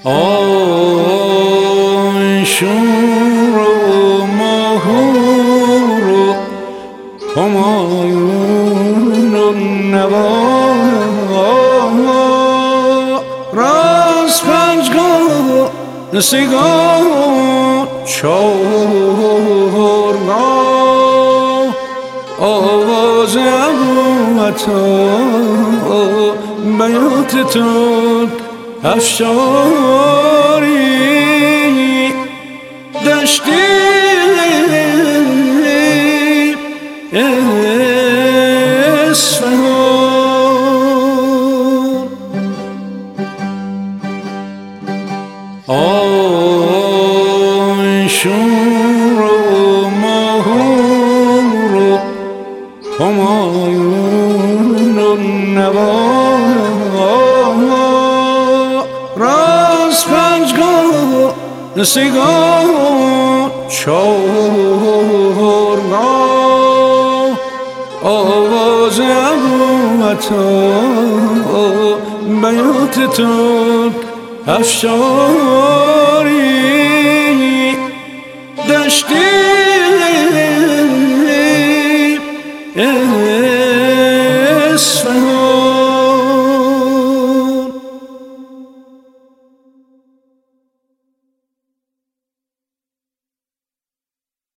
آی شور و ماهور و همایون و نوا راست پنجگاه نسیگاه چهارگاه آواز ابو عطا بیات تون افشاری دشتی اصفهان آی شور و ماهور و همایون و نوا راست پنجگاه نسیگاه چهارگاه آواز ابو عطا بیات تون افشاری دشتی